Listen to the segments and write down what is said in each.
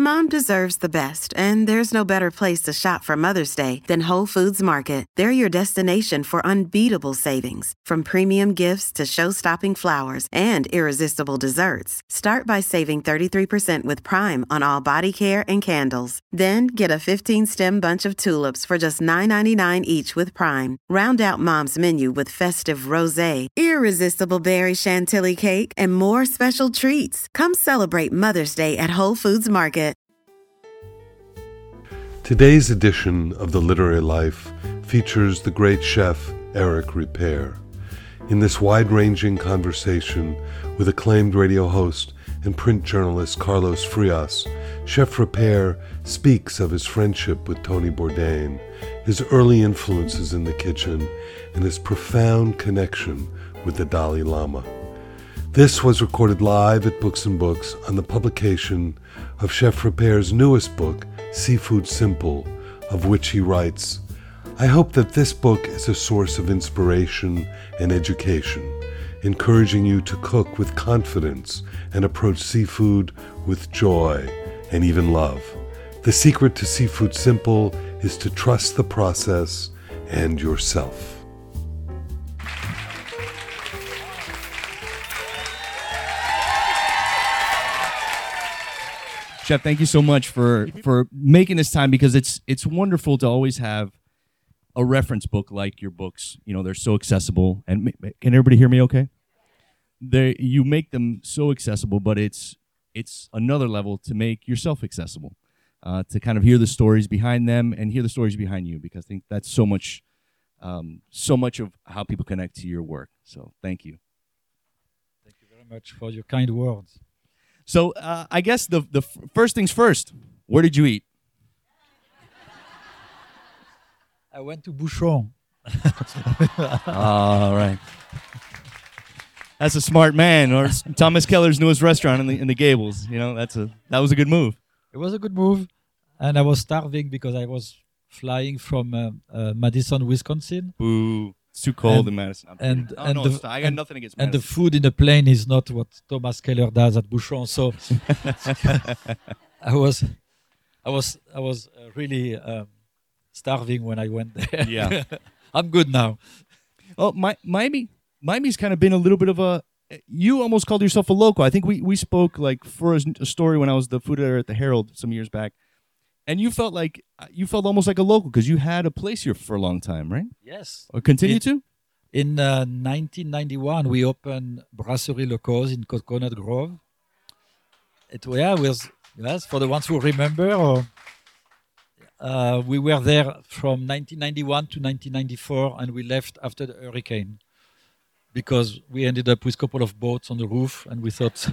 Mom deserves the best, and there's no better place to shop for Mother's Day than Whole Foods Market. They're your destination for unbeatable savings, from premium gifts to show-stopping flowers and irresistible desserts. Start by saving 33% with Prime on all body care and candles. Then get a 15-stem bunch of tulips for just $9.99 each with Prime. Round out Mom's menu with festive rosé, irresistible berry chantilly cake, and more special treats. Come celebrate Mother's Day at Whole Foods Market. Today's edition of The Literary Life features the great chef Eric Ripert. In this wide-ranging conversation with acclaimed radio host and print journalist Carlos Frias, Chef Ripert speaks of his friendship with Tony Bourdain, his early influences in the kitchen, and his profound connection with the Dalai Lama. This was recorded live at Books and Books on the publication of Chef Ripert's newest book, Seafood Simple, of which he writes, "I hope that this book is a source of inspiration and education, encouraging you to cook with confidence and approach seafood with joy and even love. The secret to Seafood Simple is to trust the process and yourself." Chef, thank you so much for making this time, because it's wonderful to always have a reference book like your books. You know, they're so accessible. And can everybody hear me okay? You make them so accessible, but it's another level to make yourself accessible, to kind of hear the stories behind them and hear the stories behind you, because I think that's so much of how people connect to your work. So thank you. Thank you very much for your kind words. So I guess the first things first, where did you eat? I went to Bouchon. All right. That's a smart man, or Thomas Keller's newest restaurant in the Gables. You know, that was a good move. It was a good move, and I was starving because I was flying from Madison, Wisconsin. Boo. It's too cold in Madison. I got nothing against Madison. And the food in the plane is not what Thomas Keller does at Bouchon. So I was really starving when I went there. Yeah. I'm good now. Well, Miami's kind of been a little bit of a. You almost called yourself a local. I think we spoke like for a story when I was the food editor at the Herald some years back. And you felt almost like a local because you had a place here for a long time, right? Yes. Or continue to? In 1991, we opened Brasserie Le Cause in Coconut Grove. It was for the ones who remember. We were there from 1991 to 1994, and we left after the hurricane because we ended up with a couple of boats on the roof, and we thought.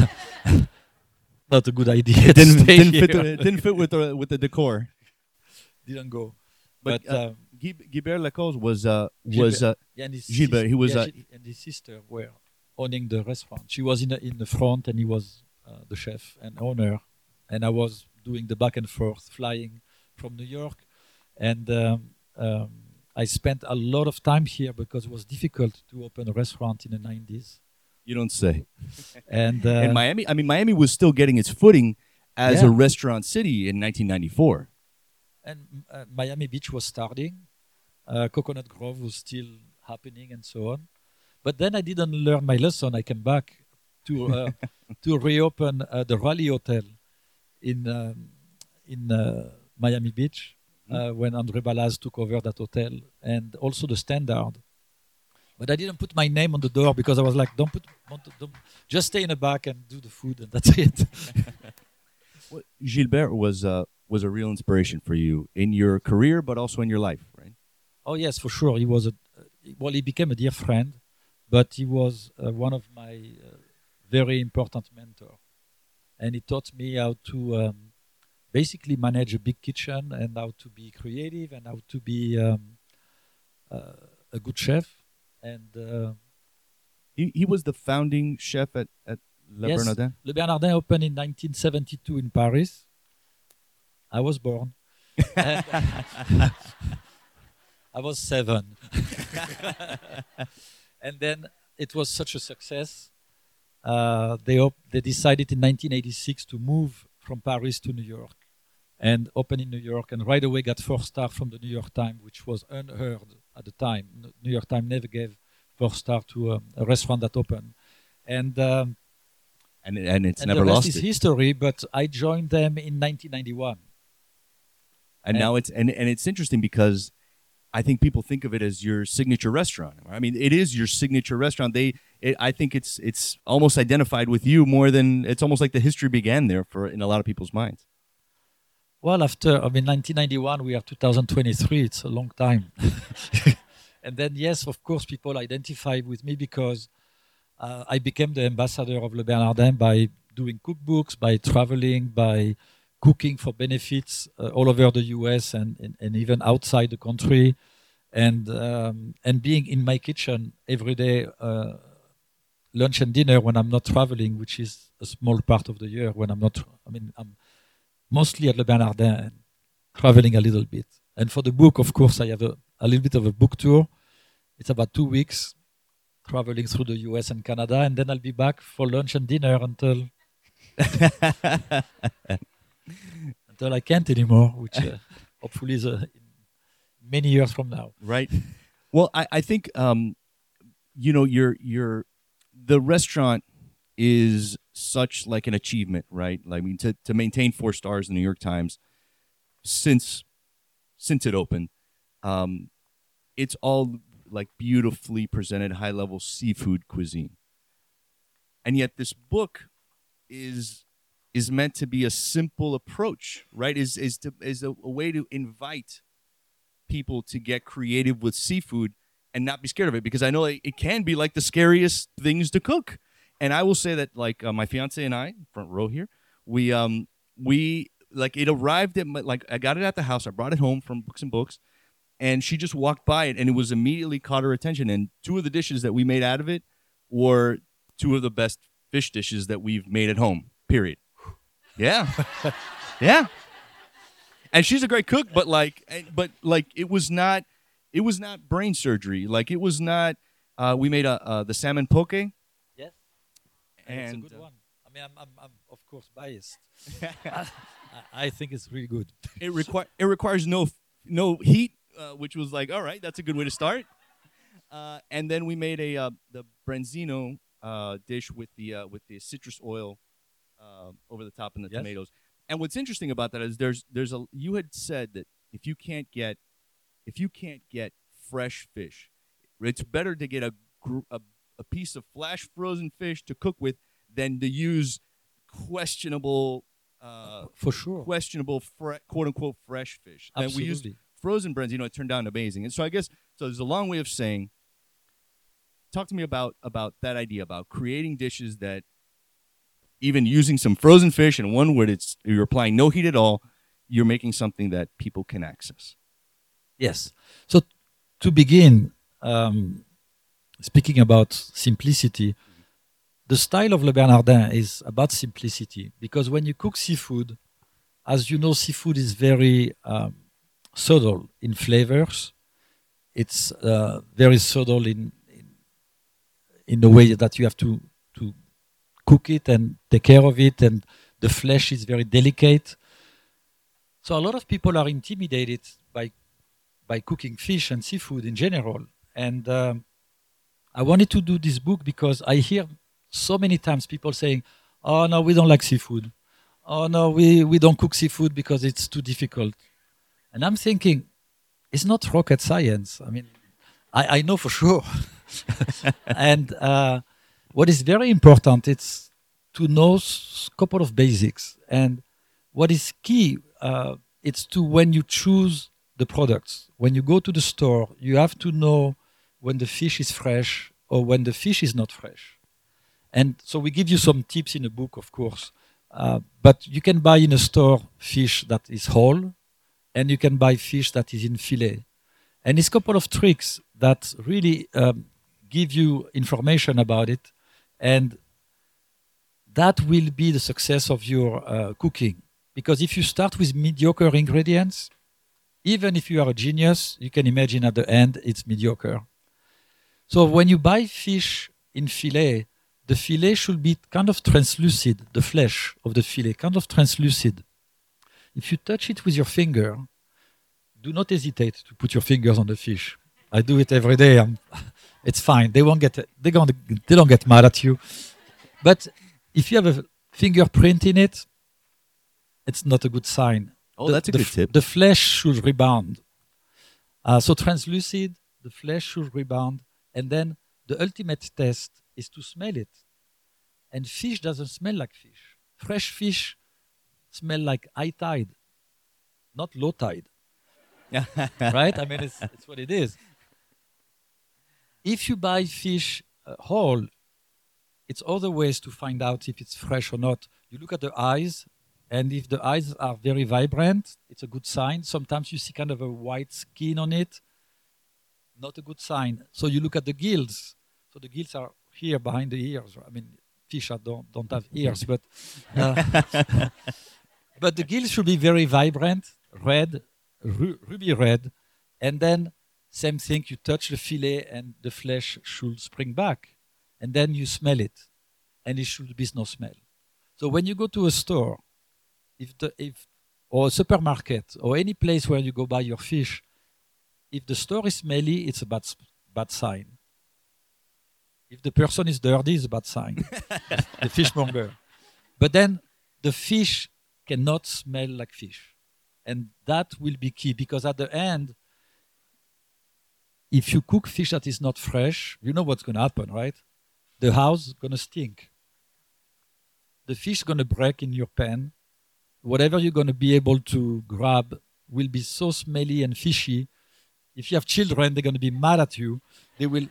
Not a good idea. Didn't fit with the decor. Didn't go. But Guibert Lacause was Gilbert. He was and his sister were owning the restaurant. She was in the front, and he was the chef and owner, and I was doing the back and forth, flying from New York, and I spent a lot of time here because it was difficult to open a restaurant in the 90s. You don't say. And Miami was still getting its footing as a restaurant city in 1994. And Miami Beach was starting. Coconut Grove was still happening and so on. But then I didn't learn my lesson. I came back to reopen the Raleigh Hotel in Miami Beach when André Balaz took over that hotel, and also the Standard. But I didn't put my name on the door because I was like, don't just stay in the back and do the food, and that's it. Well, Gilbert was a real inspiration for you in your career, but also in your life, right? Oh yes, for sure. He was he became a dear friend, but he was one of my very important mentors, and he taught me how to basically manage a big kitchen and how to be creative and how to be a good chef. And he was the founding chef at Le Bernardin? Le Bernardin opened in 1972 in Paris. I was born. I was 7. And then it was such a success. They decided in 1986 to move from Paris to New York, and opened in New York, and right away got 4-star from the New York Times, which was unheard at the time. New York Times never gave 4-star to a restaurant that opened, and it's and never the rest lost is it. history. But I joined them in 1991. And now it's interesting because I think people think of it as your signature restaurant. I mean, it is your signature restaurant. I think it's almost identified with you more than it's almost like the history began there in a lot of people's minds. Well, after 1991, we are 2023. It's a long time. And then, yes, of course, people identify with me because I became the ambassador of Le Bernardin by doing cookbooks, by traveling, by cooking for benefits all over the US and even outside the country, and being in my kitchen every day, lunch and dinner when I'm not traveling, which is a small part of the year when I'm not. I'm mostly at Le Bernardin and traveling a little bit. And for the book, of course, I have a little bit of a book tour. It's about 2 weeks traveling through the US and Canada, and then I'll be back for lunch and dinner until I can't anymore, which hopefully is many years from now. Right. Well, I think the restaurant is such like an achievement, right? I mean, to maintain 4 stars in the New York Times since it opened, it's all like beautifully presented high level seafood cuisine, and yet this book is meant to be a simple approach, right? Is a way to invite people to get creative with seafood and not be scared of it, because I know it can be like the scariest things to cook. And I will say that, like, my fiance and I, front row here, we like, it arrived at I got it at the house. I brought it home from Books and Books, and she just walked by it, and it was immediately caught her attention. And 2 of the dishes that we made out of it were 2 of the best fish dishes that we've made at home. Period. Yeah, yeah. And she's a great cook, but it was not brain surgery. Like, it was not. We made the salmon poke. Yes, and it's a good one. I mean, I'm of course biased. I think it's really good. It requires no heat, which was like, all right, that's a good way to start. And then we made the branzino dish with the citrus oil over the top and the tomatoes. And what's interesting about that is you had said that if you can't get fresh fish, it's better to get a piece of flash frozen fish to cook with than to use questionable for sure quote unquote fresh fish. Absolutely. And we used frozen branzino. It turned out amazing. And so I guess there's a long way of saying, talk to me about that idea about creating dishes that, even using some frozen fish and one where you're applying no heat at all, you're making something that people can access. Yes. So to begin, speaking about simplicity, the style of Le Bernardin is about simplicity, because when you cook seafood, as you know, seafood is very subtle in flavors. It's very subtle in the way that you have to cook it and take care of it, and the flesh is very delicate. So a lot of people are intimidated by cooking fish and seafood in general. And I wanted to do this book because I hear so many times people saying, oh no, we don't like seafood. Oh no, we don't cook seafood because it's too difficult. And I'm thinking, it's not rocket science. I mean, I know for sure. And what is very important is to know a couple of basics. And what is key, it's to, when you choose the products, when you go to the store, you have to know when the fish is fresh or when the fish is not fresh. And so we give you some tips in the book, of course. But you can buy in a store fish that is whole, and you can buy fish that is in fillet. And it's a couple of tricks that really give you information about it, and that will be the success of your cooking. Because if you start with mediocre ingredients, even if you are a genius, you can imagine at the end it's mediocre. So when you buy fish in fillet, the fillet should be kind of translucid, the flesh of the fillet, kind of translucid. If you touch it with your finger, do not hesitate to put your fingers on the fish. I do it every day. It's fine. They don't get mad at you. But if you have a fingerprint in it, it's not a good sign. Oh, that's a good tip. The flesh should rebound. So translucid, the flesh should rebound. And then the ultimate test is to smell it. And fish doesn't smell like fish. Fresh fish smell like high tide, not low tide. Right? I mean, it's what it is. If you buy fish whole, it's other ways to find out if it's fresh or not. You look at the eyes, and if the eyes are very vibrant, it's a good sign. Sometimes you see kind of a white skin on it, not a good sign. So you look at the gills. So the gills are here behind the ears. I mean, fish don't have ears, but but the gills should be very vibrant, red, ruby red, and then same thing. You touch the fillet, and the flesh should spring back, and then you smell it, and it should be no smell. So when you go to a store, or a supermarket, or any place where you go buy your fish, if the store is smelly, it's a bad sign. If the person is dirty, it's a bad sign. The fishmonger. But then the fish cannot smell like fish. And that will be key, because at the end, if you cook fish that is not fresh, you know what's going to happen, right? The house is going to stink. The fish is going to break in your pan. Whatever you're going to be able to grab will be so smelly and fishy. If you have children, they're going to be mad at you. They will,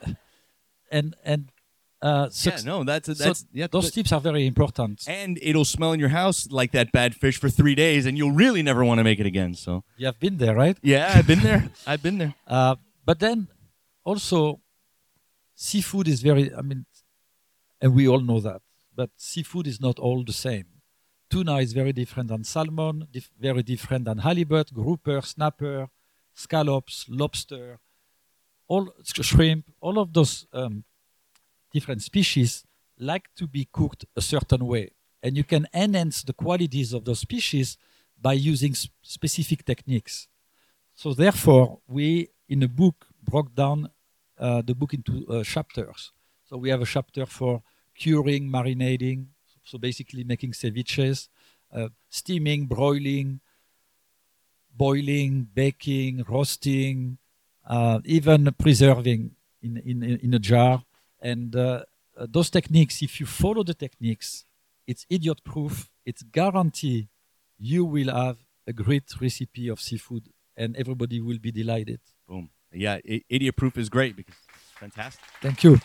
those tips are very important. And it'll smell in your house like that bad fish for 3 days, and you'll really never want to make it again. So you have been there, right? Yeah, I've been there. I've been there. But then also, seafood is and we all know that. But seafood is not all the same. Tuna is very different than salmon, very different than halibut, grouper, snapper, scallops, lobster, all shrimp. All of those different species like to be cooked a certain way. And you can enhance the qualities of those species by using specific techniques. So therefore, we, in a book, broke down the book into chapters. So we have a chapter for curing, marinating, so basically making ceviches, steaming, broiling, boiling, baking, roasting, even preserving in a jar. And those techniques, if you follow the techniques, it's idiot-proof. It's guarantee you will have a great recipe of seafood, and everybody will be delighted. Boom. Yeah, idiot-proof is great because it's fantastic. Thank you.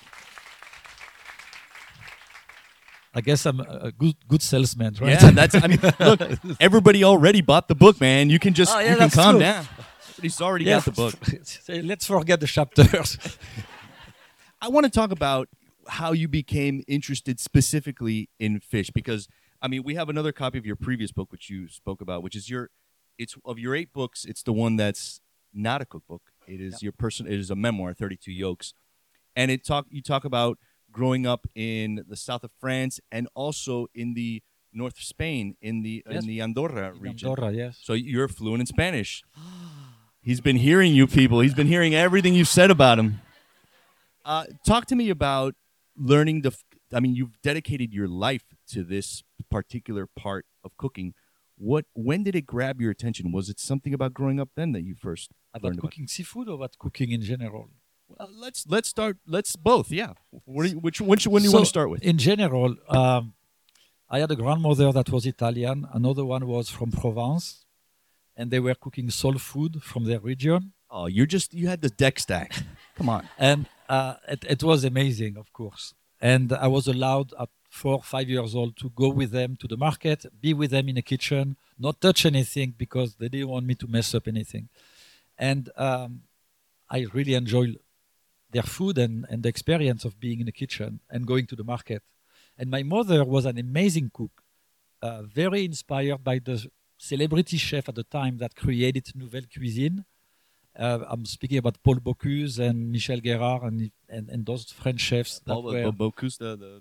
I guess I'm a good salesman, right? Yeah, look, everybody already bought the book, man. You can just you can calm down. Everybody's already got the book. Let's forget the chapters. I want to talk about how you became interested specifically in fish, because we have another copy of your previous book, which you spoke about, which is it's of your 8 books. It's the one that's not a cookbook. It is It is a memoir, 32 Yolks, and you talk about growing up in the south of France and also in the north of Spain, in the Andorra region. Andorra, yes. So you're fluent in Spanish. He's been hearing you people. He's been hearing everything you've said about him. Talk to me about learning you've dedicated your life to this particular part of cooking. When did it grab your attention? Was it something about growing up then that you first learned about? Cooking seafood or about cooking in general? Well, let's start. Let's both. Yeah. Which one do you want to start with? In general, I had a grandmother that was Italian. Another one was from Provence, and they were cooking soul food from their region. Oh, you had the deck stack. Come on. And it was amazing, of course. And I was allowed at 4 or 5 years old to go with them to the market, be with them in the kitchen, not touch anything because they didn't want me to mess up anything. And I really enjoyed their food and the experience of being in the kitchen and going to the market. And my mother was an amazing cook, very inspired by the celebrity chef at the time that created Nouvelle Cuisine. I'm speaking about Paul Bocuse and Michel Guérard and those French chefs. Bocuse, the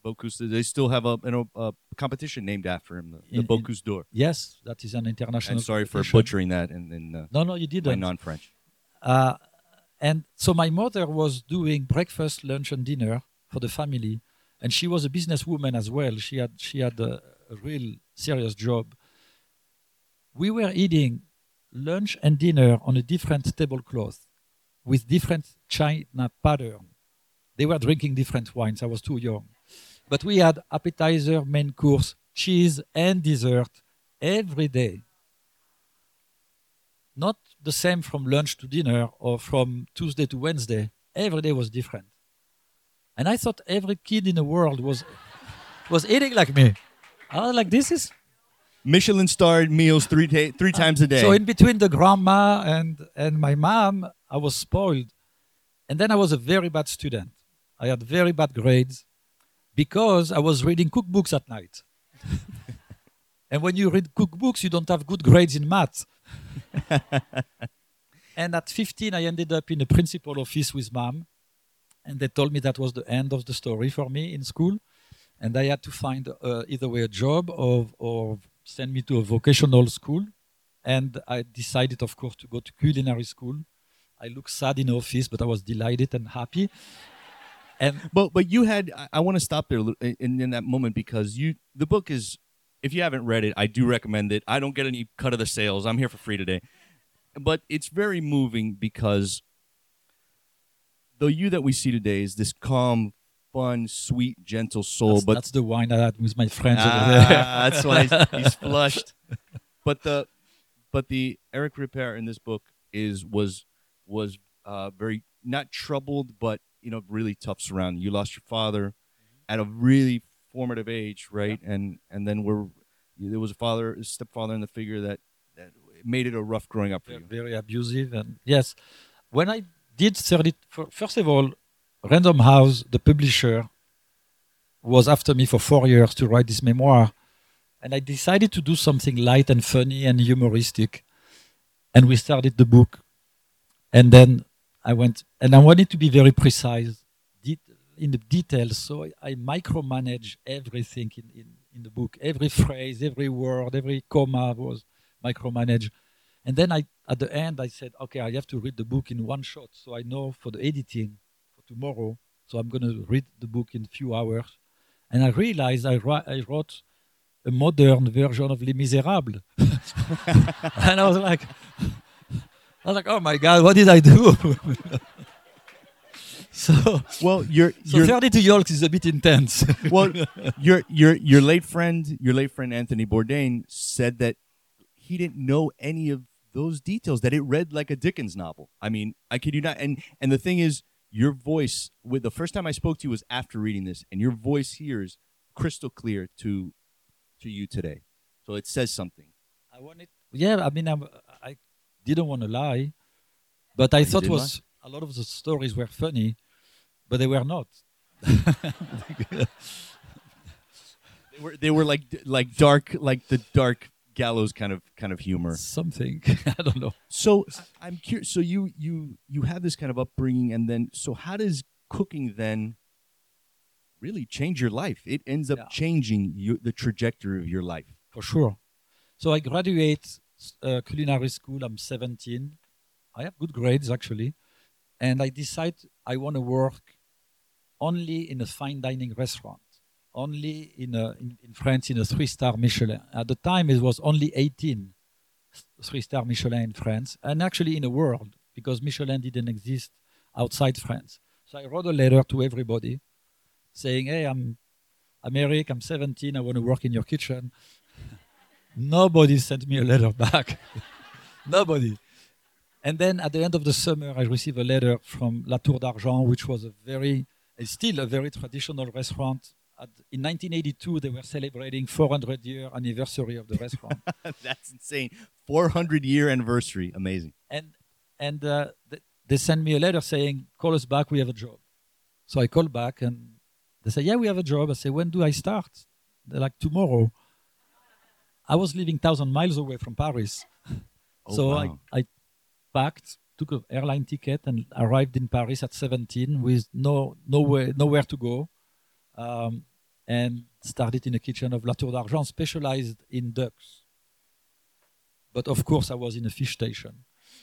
Bocuse. They still have a competition named after him, the In- Bocuse d'Or. Yes, that is an international. And sorry for competition. butchering that in No, you my didn't. non-French. And so my mother was doing breakfast, lunch, and dinner for the family, and she was a businesswoman as well. She had a real serious job. We were eating lunch and dinner on a different tablecloth with different china pattern. They were drinking different wines. I was too young, but we had appetizer, main course, cheese, and dessert every day. Not the same from lunch to dinner or from Tuesday to Wednesday. Every day was different. And I thought every kid in the world was eating like me. I was like, this is... Michelin-starred meals three times a day. So in between the grandma and my mom, I was spoiled. And then I was a very bad student. I had very bad grades because I was reading cookbooks at night. And when you read cookbooks, you don't have good grades in math. And at 15, I ended up in a principal office with mom. And they told me that was the end of the story for me in school. And I had to find either way a job or send me to a vocational school. And I decided, of course, to go to culinary school. I looked sad in the office, but I was delighted and happy. And But you had, I want to stop there in that moment because the book is, if you haven't read it, I do recommend it. I don't get any cut of the sales. I'm here for free today. But it's very moving because the you that we see today is this calm, fun, sweet, gentle soul. that's the wine I had with my friends over there. That's why he's flushed. But the Eric Ripert in this book was very not troubled, but really tough surrounding. You lost your father at a really formative age, right? Yeah. And then there was a stepfather in the figure that made it a rough growing up for you. Very abusive, and yes, when I did 30, first of all, Random House, the publisher, was after me for 4 years to write this memoir, and I decided to do something light and funny and humoristic, and we started the book, and then I wanted to be very precise in the details, so I micromanage everything in the book. Every phrase, every word, every comma was micromanaged. And then at the end, I said, okay, I have to read the book in one shot, so I know for the editing for tomorrow, so I'm going to read the book in a few hours. And I realized I wrote a modern version of Les Miserables. And I was like, oh my God, what did I do? So 32 Yolks is a bit intense. Well, your late friend Anthony Bourdain said that he didn't know any of those details, that it read like a Dickens novel. I mean, I kid you not. And the thing is, your voice, with the first time I spoke to you was after reading this, and your voice here is crystal clear to you today. So it says something. I didn't want to lie, but I thought a lot of the stories were funny, but they were not. They were like dark, like the dark gallows kind of humor. Something. I don't know. So I'm curious. So you have this kind of upbringing, and then so how does cooking then really change your life? It ends up changing the trajectory of your life. For sure. So I graduate culinary school. I'm 17. I have good grades actually, and I decide I want to work only in a fine dining restaurant. Only in France in a 3-star Michelin. At the time, it was only 18 3-star Michelin in France, and actually in the world, because Michelin didn't exist outside France. So I wrote a letter to everybody saying, hey, I'm Eric, I'm 17, I want to work in your kitchen. Nobody sent me a letter back. Nobody. And then at the end of the summer, I received a letter from La Tour d'Argent, which was still a very traditional restaurant. In 1982, they were celebrating 400-year anniversary of the restaurant. That's insane. 400-year anniversary. Amazing. And they sent me a letter saying, call us back, we have a job. So I called back, and they said, yeah, we have a job. I said, when do I start? They're like, tomorrow. I was living 1,000 miles away from Paris. Wow. I packed, took an airline ticket, and arrived in Paris at 17 with nowhere to go. and started in the kitchen of La Tour d'Argent, specialized in ducks. But of course, I was in a fish station.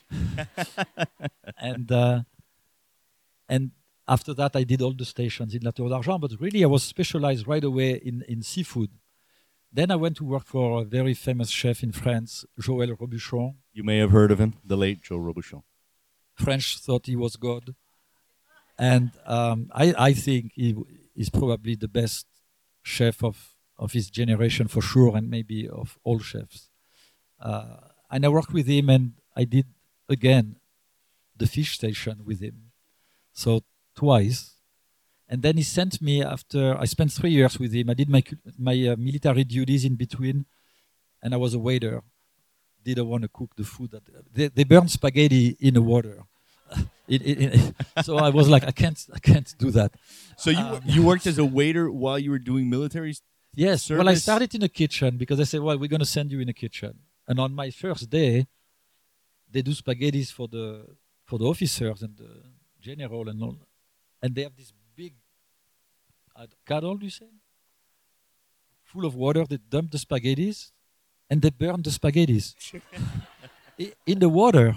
And after that, I did all the stations in La Tour d'Argent, but really I was specialized right away in seafood. Then I went to work for a very famous chef in France, Joël Robuchon. You may have heard of him, the late Joe Robuchon. French thought he was God. And I think he is probably the best chef of his generation for sure, and maybe of all chefs. And I worked with him, and I did, again, the fish station with him. So twice. And then he sent me after I spent 3 years with him. I did my military duties in between, and I was a waiter. Didn't want to cook the food. They burned spaghetti in the water. So I was like, I can't do that. So you worked as a waiter while you were doing military Yes. service? Well, I started in the kitchen because they said, well, we're going to send you in the kitchen. And on my first day, they do spaghettis for the officers and the general and all. And they have this big kettle, you say? Full of water. They dump the spaghettis and they burn the spaghettis in the water.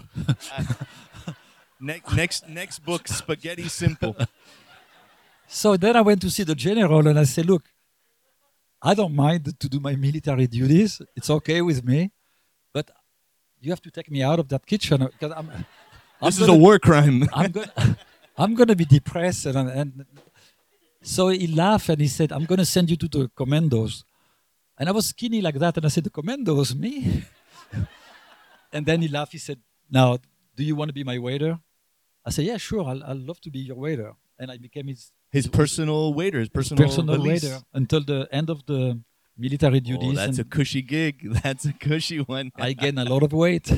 Next book, Spaghetti Simple. So then I went to see the general and I said, look, I don't mind to do my military duties. It's okay with me. But you have to take me out of that kitchen because This is a war crime. I'm gonna be depressed. And so he laughed and he said, I'm going to send you to the commandos. And I was skinny like that. And I said, the commandos, me? And then he laughed. He said, now, do you want to be my waiter? I said, yeah, sure. I'll love to be your waiter. And I became his personal waiter, his personal waiter until the end of the military duties. Oh, that's a cushy gig. That's a cushy one. I gained a lot of weight.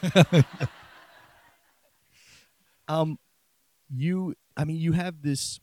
You have this.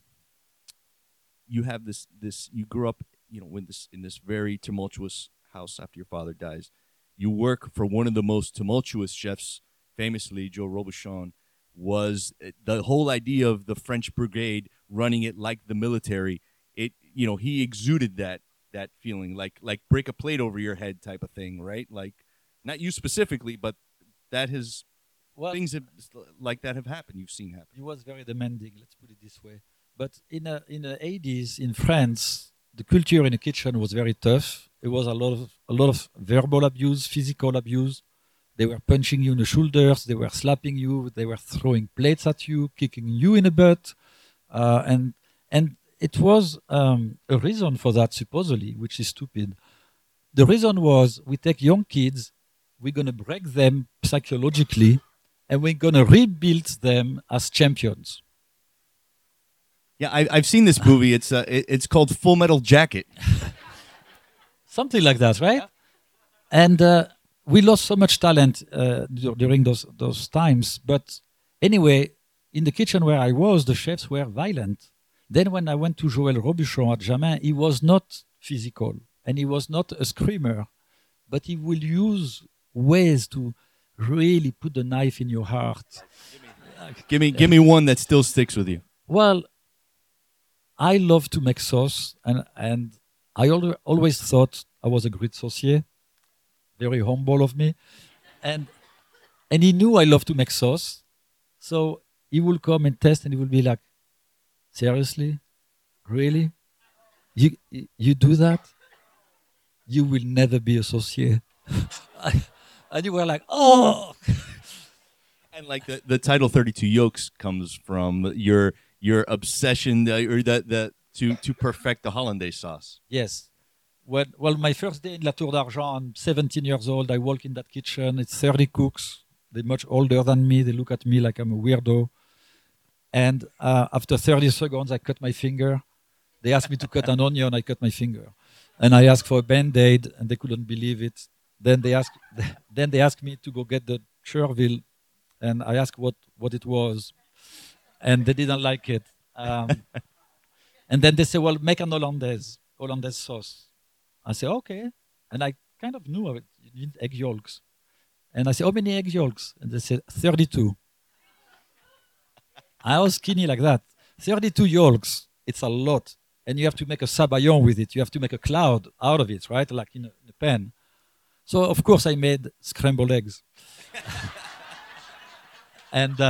You grew up, in this very tumultuous house after your father dies. You work for one of the most tumultuous chefs, famously Joe Robuchon. Was the whole idea of the French brigade running it like the military? He exuded that feeling, like break a plate over your head type of thing, right? Like, not you specifically, but that has things like that have happened. You've seen happen. He was very demanding. Let's put it this way. But in the 80s in France, the culture in the kitchen was very tough. It was a lot of verbal abuse, physical abuse. They were punching you in the shoulders. They were slapping you. They were throwing plates at you, kicking you in the butt, and it was a reason for that, supposedly, which is stupid. The reason was we take young kids, we're gonna break them psychologically, and we're gonna rebuild them as champions. Yeah, I've seen this movie. It's called Full Metal Jacket. Something like that, right? Yeah. And we lost so much talent during those times. But anyway, in the kitchen where I was, the chefs were violent. Then when I went to Joël Robuchon at Jamin, he was not physical and he was not a screamer, but he will use ways to really put the knife in your heart. Give me one that still sticks with you. Well, I love to make sauce, and I always thought I was a great saucier. Very humble of me, and he knew I love to make sauce, so he will come and test, and he will be like, "Seriously, really, you do that? You will never be a saucier." And you were like, "Oh." And like the title 32 Yolks comes from your obsession or to perfect the hollandaise sauce. Yes. Well, my first day in La Tour d'Argent, I'm 17 years old. I walk in that kitchen. It's 30 cooks. They're much older than me. They look at me like I'm a weirdo. And after 30 seconds, I cut my finger. They asked me to cut an onion. I cut my finger. And I asked for a Band-Aid, and they couldn't believe it. Then they asked me to go get the Chervil, and I asked what it was, and they didn't like it. And then they said, well, make an hollandaise sauce. I said, okay. And I kind of knew it. You need egg yolks. And I said, how many egg yolks? And they said, 32. I was skinny like that. 32 yolks. It's a lot. and you have to make a sabayon with it. You have to make a cloud out of it, right? Like in a pen. So of course I made scrambled eggs. and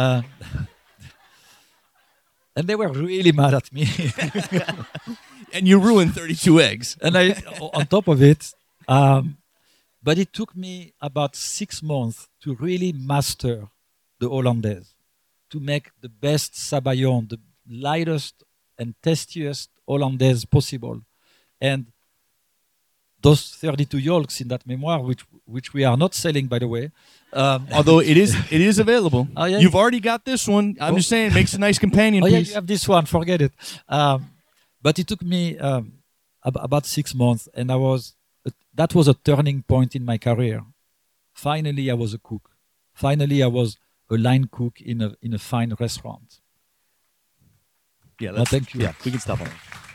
and they were really mad at me. And you ruined 32 eggs. And on top of it, but it took me about 6 months to really master the Hollandaise, to make the best sabayon, the lightest and tastiest Hollandaise possible. And those 32 yolks in that memoir, which we are not selling, by the way. Although it is available. Oh, yeah. You've already got this one. I'm just saying, it makes a nice companion Oh yeah, piece. you have this one. Forget it. But it took me about 6 months, and that was a turning point in my career. Finally, I was a cook. Finally, I was a line cook in a fine restaurant. Yeah, Well, thank you. Yeah, we can stop on it.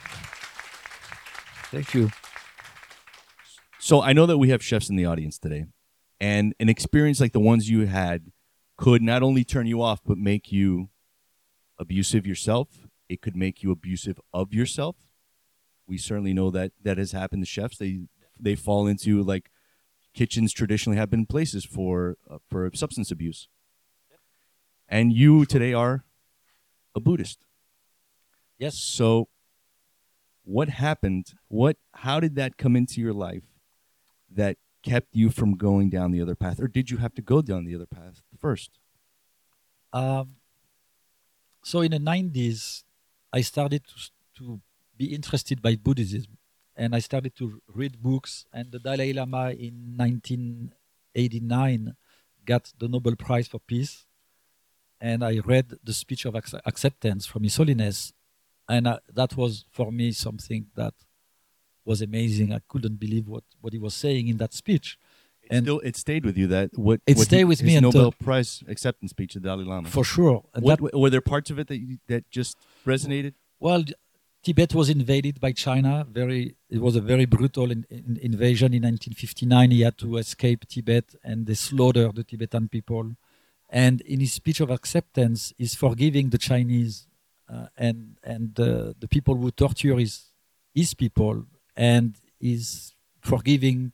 Thank you. So I know that we have chefs in the audience today, and an experience like the ones you had could not only turn you off, but make you abusive yourself. It could make you abusive of yourself. We certainly know that has happened to chefs. They fall into, like, kitchens traditionally have been places for substance abuse. And you today are a Buddhist. Yes. So what happened? How did that come into your life that kept you from going down the other path? Or did you have to go down the other path first? So in the 90s, I started to be interested by Buddhism. And I started to read books. And the Dalai Lama in 1989 got the Nobel Prize for Peace. And I read the speech of acceptance from His Holiness. And that was, for me, something that was amazing. I couldn't believe what he was saying in that speech. It stayed with you. Stayed with me his until Nobel Prize acceptance speech, the Dalai Lama. For sure. And Were there parts of it that just resonated? Well, Tibet was invaded by China. It was a very brutal invasion in 1959. He had to escape Tibet, and they slaughtered the Tibetan people. And in his speech of acceptance, he's forgiving the Chinese and the people who torture his people, and is forgiving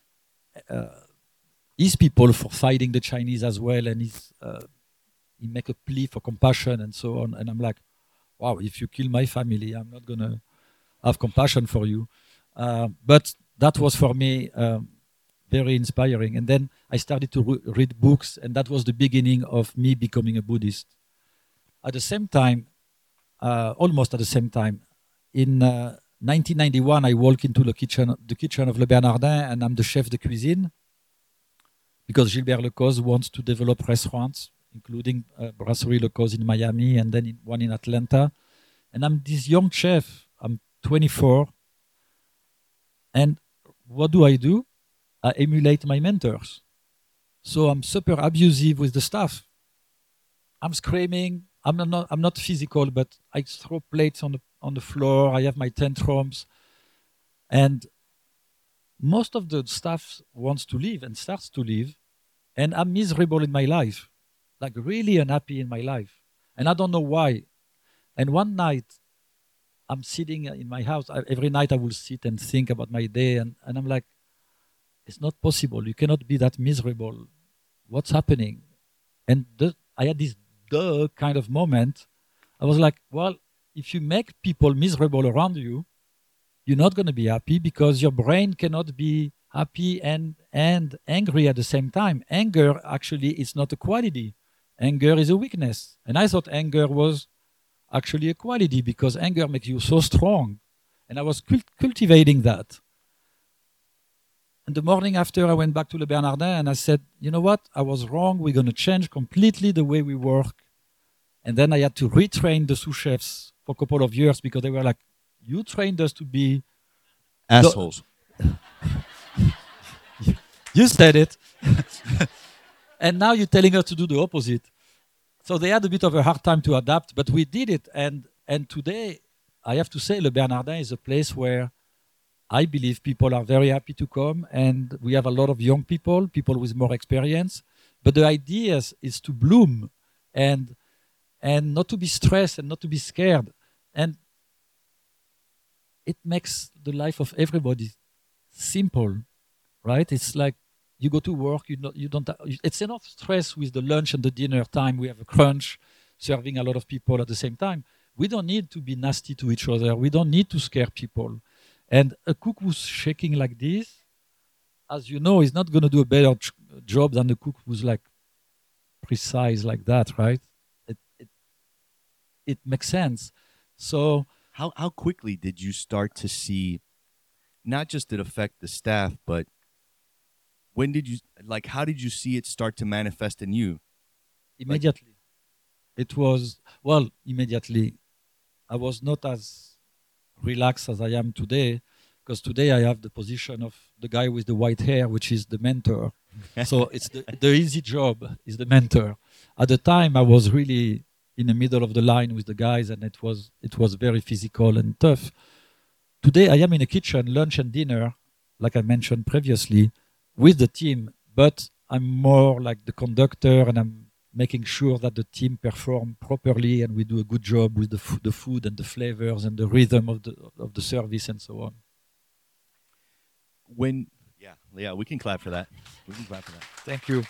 his people for fighting the Chinese as well. And he make a plea for compassion and so on. And I'm like, wow, if you kill my family, I'm not going to have compassion for you. But that was for me very inspiring. And then I started to read books, and that was the beginning of me becoming a Buddhist. At the same time, almost at the same time, in 1991, I walk into the kitchen of Le Bernardin, and I'm the chef de cuisine, because Gilbert Lecoz wants to develop restaurants, including Brasserie Lecoz in Miami, and then one in Atlanta. And I'm this young chef. I'm 24. And what do? I emulate my mentors. So I'm super abusive with the staff. I'm screaming. I'm not physical, but I throw plates on the floor. I have my tantrums. And most of the staff wants to leave and starts to leave. And I'm miserable in my life. Like really unhappy in my life. And I don't know why. And one night, I'm sitting in my house. Every night I will sit and think about my day. And I'm like, it's not possible. You cannot be that miserable. What's happening? And I had this kind of moment. I was like, well, if you make people miserable around you, you're not going to be happy, because your brain cannot be happy and angry at the same time. Anger actually is not a quality. Anger is a weakness. And I thought anger was actually a quality, because anger makes you so strong. And I was cultivating that. And the morning after, I went back to Le Bernardin and I said, you know what? I was wrong. We're going to change completely the way we work. And then I had to retrain the sous chefs for a couple of years, because they were like, you trained us to be assholes. You said it. And now you're telling us to do the opposite. So they had a bit of a hard time to adapt, but we did it. And today, I have to say, Le Bernardin is a place where I believe people are very happy to come, and we have a lot of young people with more experience. But the idea is to bloom and not to be stressed and not to be scared. And it makes the life of everybody simple, right? It's like you go to work, you don't. It's enough stress with the lunch and the dinner time. We have a crunch, serving a lot of people at the same time. We don't need to be nasty to each other. We don't need to scare people. And a cook who's shaking like this, as you know, is not going to do a better job than the cook who's like precise like that, right? It makes sense. So How quickly did you start to see, not just it affect the staff, but when did you, like, how did you see it start to manifest in you? immediately, it was, well, immediately, I was not as relaxed as I am today, because today I have the position of the guy with the white hair, which is the mentor. So it's the easy job is the mentor. At the time, I was really in the middle of the line with the guys, and it was very physical and tough. Today, I am in a kitchen, lunch and dinner, like I mentioned previously, with the team, but I'm more like the conductor, and I'm making sure that the team perform properly and we do a good job with the food and the flavors and the rhythm of the service and so on. Yeah, we can clap for that. We can clap for that. Thank you.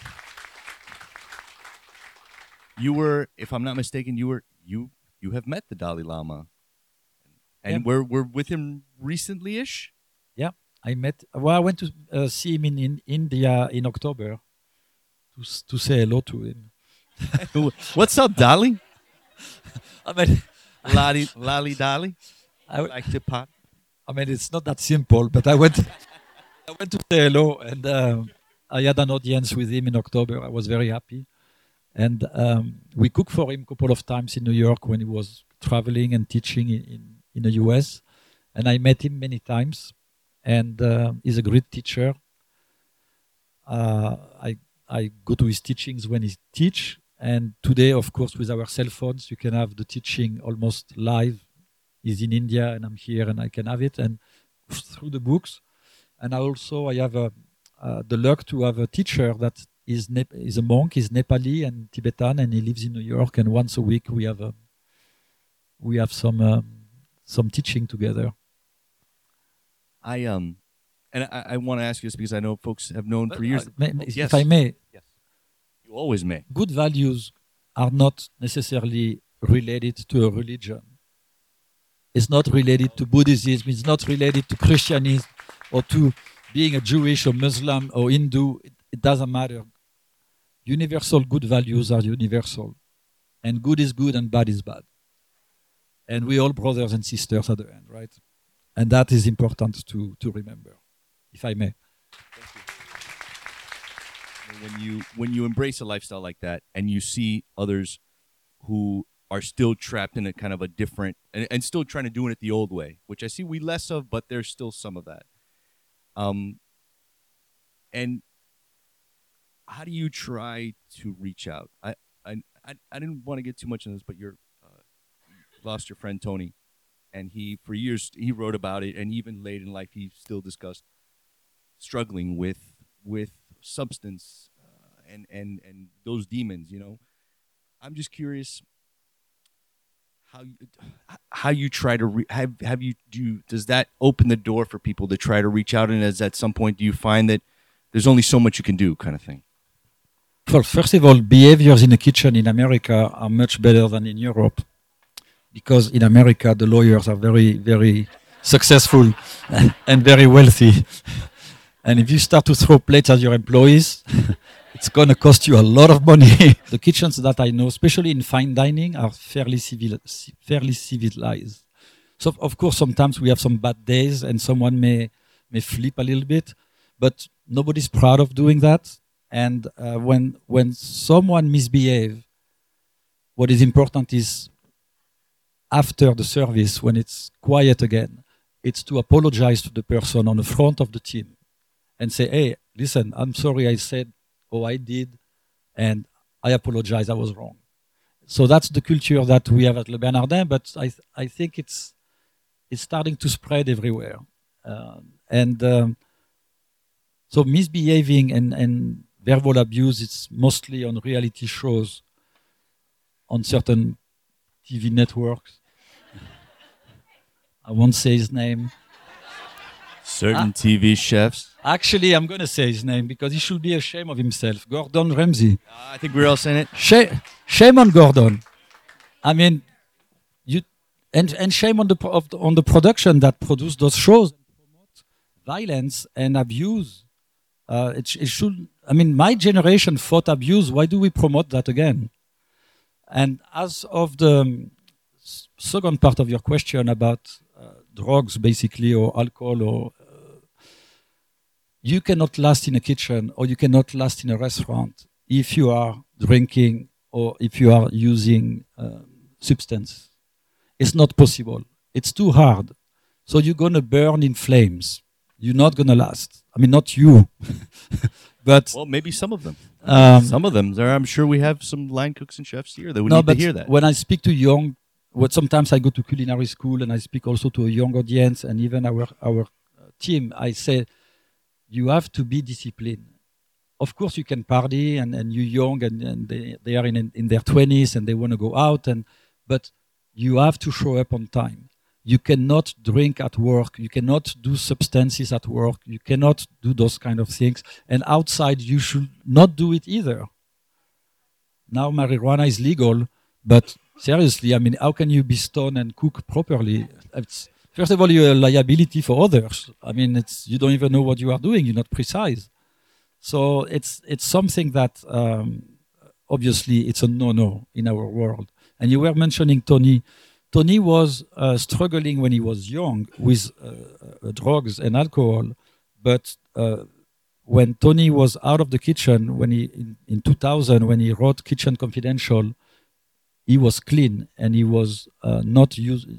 You were, if I'm not mistaken, you have met the Dalai Lama, and we're with him recently-ish. Yeah, I went to see him in India in October to say hello to him. What's up, Dali? I mean, Lali Dali. I Like to pop. I mean, it's not that simple, but I went to say hello, and I had an audience with him in October. I was very happy. And we cooked for him a couple of times in New York when he was traveling and teaching in the US. And I met him many times. And he's a great teacher. I go to his teachings when he teach. And today, of course, with our cell phones, you can have the teaching almost live. He's in India and I'm here and I can have it. And through the books. And I have the luck to have a teacher that is a monk, is Nepali and Tibetan, and he lives in New York. And once a week we have some teaching together. I want to ask you this because I know folks have known for years. Yes. If I may, yes, you always may. Good values are not necessarily related to a religion. It's not related to Buddhism. It's not related to Christianism or to being a Jewish or Muslim or Hindu. It doesn't matter. Universal good values are universal. And good is good and bad is bad. And we're all brothers and sisters at the end, right? And that is important to remember, if I may. Thank you. When you embrace a lifestyle like that and you see others who are still trapped in a kind of a different and still trying to do it the old way, which I see we less of, but there's still some of that. And how do you try to reach out? I didn't want to get too much into this, but you lost your friend Tony, and he for years he wrote about it, and even late in life he still discussed struggling with substance and those demons. You know, I'm just curious how you try to does that open the door for people to try to reach out, and as at some point do you find that there's only so much you can do, kind of thing? Well, first of all, behaviors in the kitchen in America are much better than in Europe, because in America the lawyers are very, very successful and very wealthy. And if you start to throw plates at your employees, it's going to cost you a lot of money. The kitchens that I know, especially in fine dining, are fairly civilized. So, of course, sometimes we have some bad days and someone may flip a little bit, but nobody's proud of doing that. And when someone misbehaves, what is important is after the service, when it's quiet again, it's to apologize to the person on the front of the team and say, hey, listen, I'm sorry I said, I did, and I apologize, I was wrong. So that's the culture that we have at Le Bernardin, but I think it's starting to spread everywhere. So misbehaving and verbal abuse, it's mostly on reality shows on certain TV networks. I won't say his name. Certain TV chefs. Actually, I'm going to say his name because he should be ashamed of himself. Gordon Ramsay. I think we're all saying it. Shame on Gordon. I mean, and shame on the production that produced those shows and promote violence and abuse. It should. I mean, my generation fought abuse. Why do we promote that again? And as of the second part of your question about drugs, basically, or alcohol, or you cannot last in a kitchen or you cannot last in a restaurant if you are drinking or if you are using substance. It's not possible. It's too hard. So you're going to burn in flames. You're not going to last. I mean, not you. But well, maybe some of them. Some of them. I'm sure we have some line cooks and chefs here that would need to hear that. When I speak to young, sometimes I go to culinary school and I speak also to a young audience and even our team. I say, you have to be disciplined. Of course, you can party and you're young and they are in their 20s and they want to go out, but you have to show up on time. You cannot drink at work. You cannot do substances at work. You cannot do those kind of things. And outside, you should not do it either. Now marijuana is legal, but seriously, I mean, how can you be stoned and cook properly? First of all, you're a liability for others. I mean, you don't even know what you are doing. You're not precise. So it's something that obviously it's a no-no in our world. And you were mentioning Tony. Tony was struggling when he was young with drugs and alcohol, but when Tony was out of the kitchen, in 2000, when he wrote Kitchen Confidential, he was clean and he was not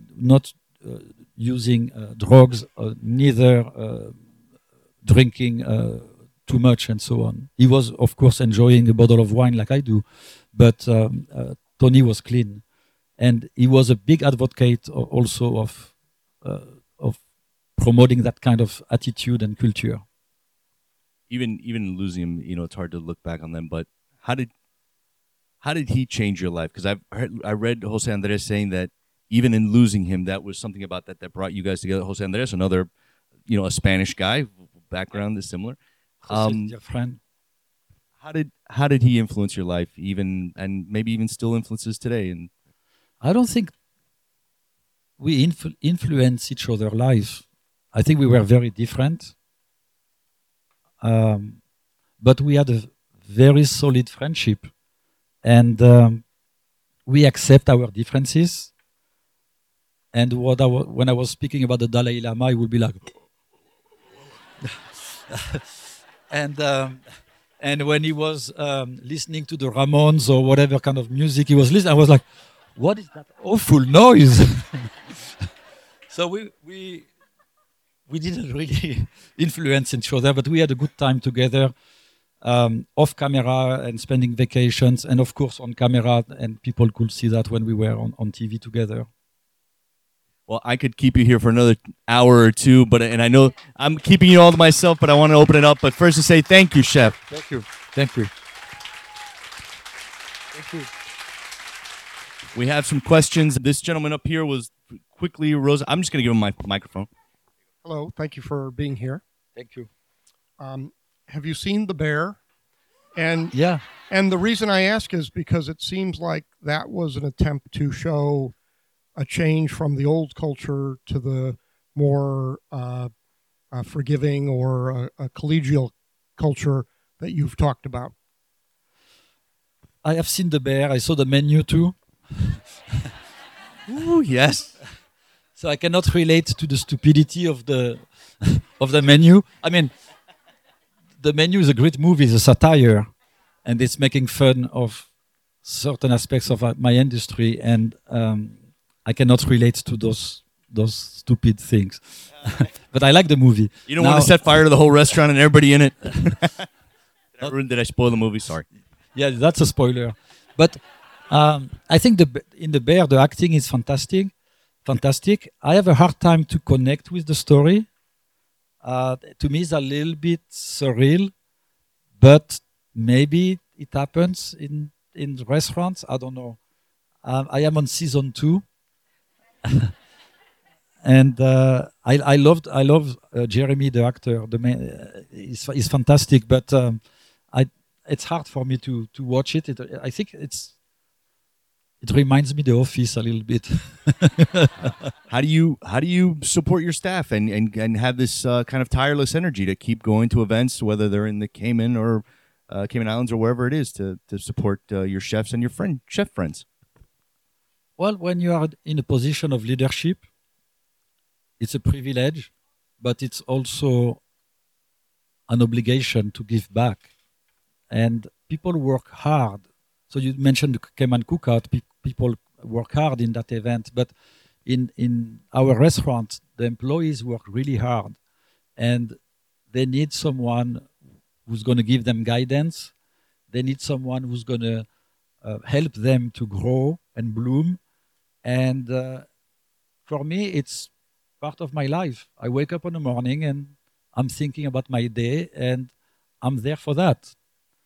using drugs, neither drinking too much and so on. He was, of course, enjoying a bottle of wine like I do, but Tony was clean. And he was a big advocate also of promoting that kind of attitude and culture. Even losing him, it's hard to look back on them. But how did he change your life? Because I read Jose Andres saying that even in losing him, that was something about that brought you guys together. Jose Andres, another, a Spanish guy, background is similar. Your friend. How did he influence your life, and maybe even still influences today? And I don't think we influence each other's life. I think we were very different. But we had a very solid friendship. And we accept our differences. And when I was speaking about the Dalai Lama, he would be like... and when he was listening to the Ramones or whatever kind of music he was listening, I was like, what is that awful noise? So we didn't really influence each other, but we had a good time together, off camera and spending vacations, and of course on camera, and people could see that when we were on TV together. Well, I could keep you here for another hour or two, and I know I'm keeping you all to myself, but I want to open it up. But first to say thank you, Chef. Thank you. Thank you. Thank you. We have some questions. This gentleman up here was quickly Rosa. I'm just going to give him my microphone. Hello. Thank you for being here. Thank you. Have you seen The Bear? And yeah. And the reason I ask is because it seems like that was an attempt to show a change from the old culture to the more forgiving or a collegial culture that you've talked about. I have seen The Bear. I saw the menu too. Ooh, yes. So I cannot relate to the stupidity of the menu. I mean, the menu is a great movie. It's a satire, and it's making fun of certain aspects of my industry, and I cannot relate to those stupid things. But I like the movie. You don't want to set fire to the whole restaurant and everybody in it. Did I spoil the movie? Sorry. Yeah, that's a spoiler. But I think in The Bear, the acting is fantastic. I have a hard time to connect with the story. To me, it's a little bit surreal, but maybe it happens in restaurants. I don't know. I am on season 2. And I love Jeremy, the actor. The man, he's fantastic, but it's hard for me to watch it. I think it reminds me The Office a little bit. How do you support your staff and have this kind of tireless energy to keep going to events, whether they're in the Cayman Islands or wherever it is, to support your chefs and your chef friends? Well, when you are in a position of leadership, it's a privilege, but it's also an obligation to give back. And people work hard. So you mentioned the Cayman Cookout. People work hard in that event, but in our restaurant, the employees work really hard, and they need someone who's going to give them guidance. They need someone who's going to help them to grow and bloom. And for me, it's part of my life. I wake up in the morning and I'm thinking about my day, and I'm there for that.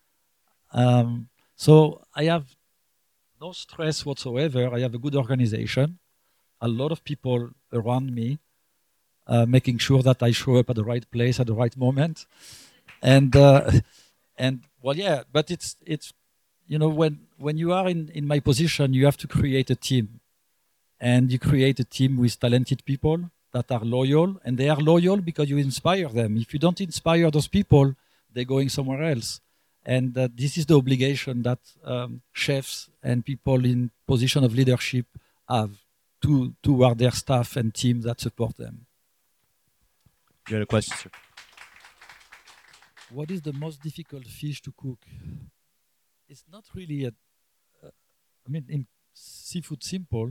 So I have no stress whatsoever. I have a good organization, a lot of people around me, making sure that I show up at the right place at the right moment. And well, yeah, but it's when you are in my position, you have to create a team, and you create a team with talented people that are loyal, and they are loyal because you inspire them. If you don't inspire those people, they're going somewhere else. And this is the obligation that chefs and people in position of leadership have toward their staff and team that support them. You had a question, sir? What is the most difficult fish to cook? It's not really in seafood simple.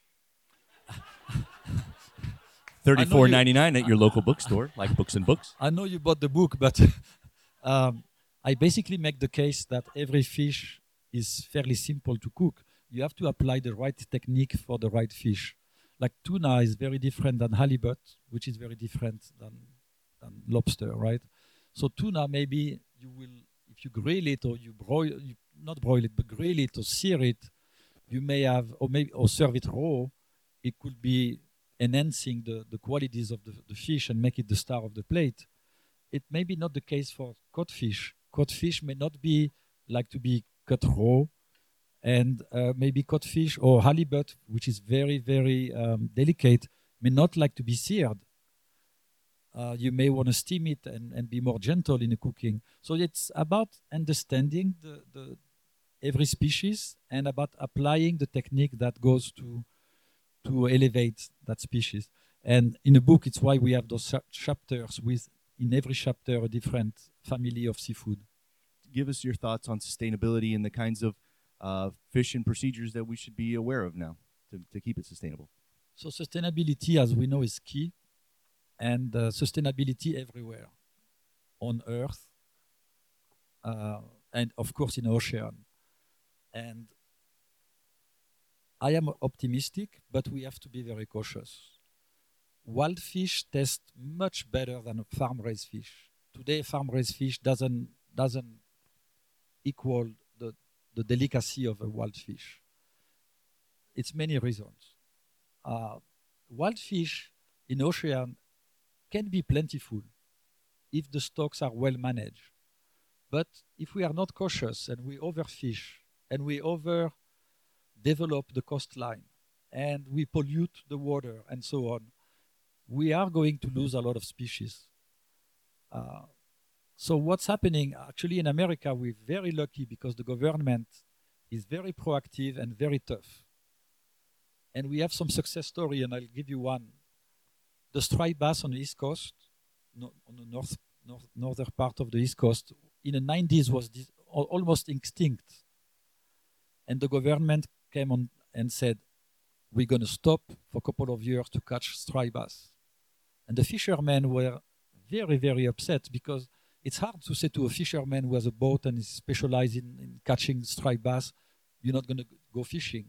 $34.99 at your local bookstore, like Books and Books. I know you bought the book, but I basically make the case that every fish is fairly simple to cook. You have to apply the right technique for the right fish. Like tuna is very different than halibut, which is very different than lobster, right? So tuna, maybe you will, if you grill it or you not broil it, but grill it or sear it, you may have, or serve it raw, it could be enhancing the qualities of the fish and make it the star of the plate. It may be not the case for codfish. Codfish may not be like to be cut raw, and maybe codfish or halibut, which is very, very delicate, may not like to be seared. You may want to steam it and be more gentle in the cooking. So it's about understanding the every species and about applying the technique that goes to elevate that species. And in the book, it's why we have those chapters with, in every chapter, a different family of seafood. Give us your thoughts on sustainability and the kinds of fish and procedures that we should be aware of now to keep it sustainable. So sustainability, as we know, is key. And sustainability everywhere on Earth, and of course in the ocean. And I am optimistic, but we have to be very cautious. Wild fish taste much better than a farm-raised fish. Today, farm-raised fish doesn't equal the delicacy of a wild fish. It's many reasons. Wild fish in the ocean can be plentiful if the stocks are well managed. But if we are not cautious and we overfish and we overdevelop the coastline and we pollute the water and so on, we are going to lose a lot of species. So what's happening actually in America, we're very lucky because the government is very proactive and very tough. And we have some success story, and I'll give you one. The striped bass on the East Coast, on the northern part of the East Coast, in the 90s was almost extinct. And the government came on and said, we're going to stop for a couple of years to catch striped bass. And the fishermen were very, very upset because it's hard to say to a fisherman who has a boat and is specialized in catching striped bass, you're not going to go fishing.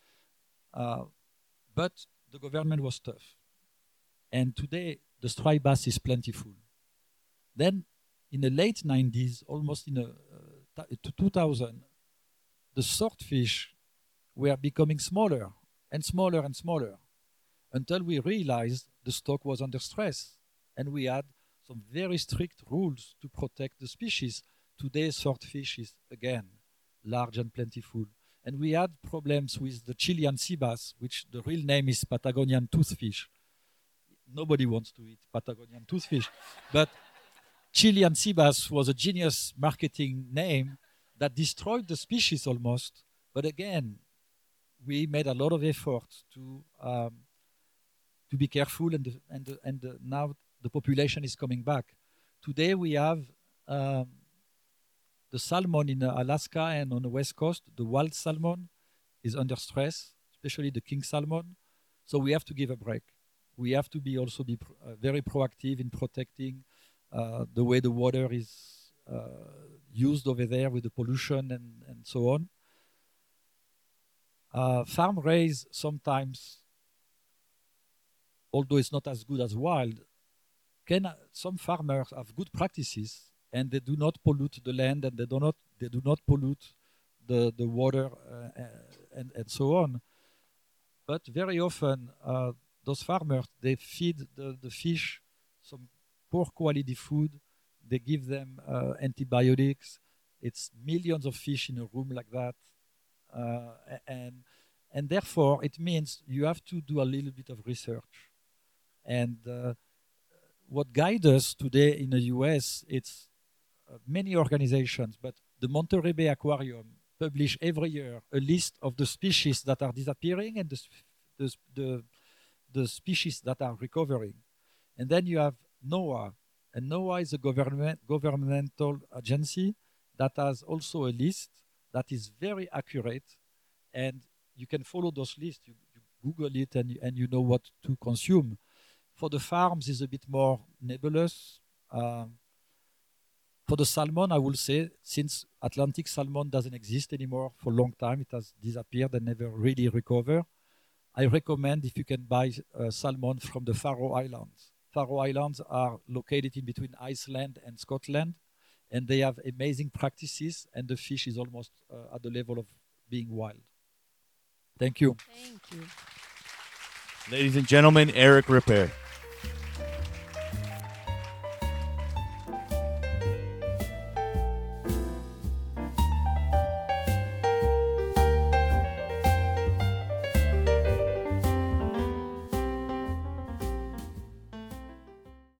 But the government was tough. And today, the striped bass is plentiful. Then, in the late 90s, almost in 2000, the swordfish were becoming smaller and smaller and smaller. until we realized the stock was under stress. And we had some very strict rules to protect the species. Today, swordfish is, again, large and plentiful. And we had problems with the Chilean sea bass, which the real name is Patagonian toothfish. Nobody wants to eat Patagonian toothfish. But Chilean sea bass was a genius marketing name that destroyed the species almost. But again, we made a lot of effort to be careful, and now the population is coming back. Today we have the salmon in Alaska and on the west coast. The wild salmon is under stress, especially the king salmon. So we have to give a break. We have to be very proactive in protecting the way the water is used over there with the pollution and so on. Farm raise sometimes, although it's not as good as wild, some farmers have good practices and they do not pollute the land, and they do not pollute the water and so on. But very often those farmers, they feed the fish some poor quality food. They give them antibiotics. It's millions of fish in a room like that. And therefore, it means you have to do a little bit of research. And what guides us today in the US, it's many organizations, but the Monterey Bay Aquarium publish every year a list of the species that are disappearing and the species that are recovering. And then you have NOAA, and NOAA is a governmental agency that has also a list that is very accurate, and you can follow those lists. You Google it, and you know what to consume. For the farms, it's a bit more nebulous. For the salmon, I will say, since Atlantic salmon doesn't exist anymore for a long time, it has disappeared and never really recovered. I recommend if you can buy salmon from the Faroe Islands. Faroe Islands are located in between Iceland and Scotland, and they have amazing practices, and the fish is almost at the level of being wild. Thank you. Thank you. Ladies and gentlemen, Eric Ripert.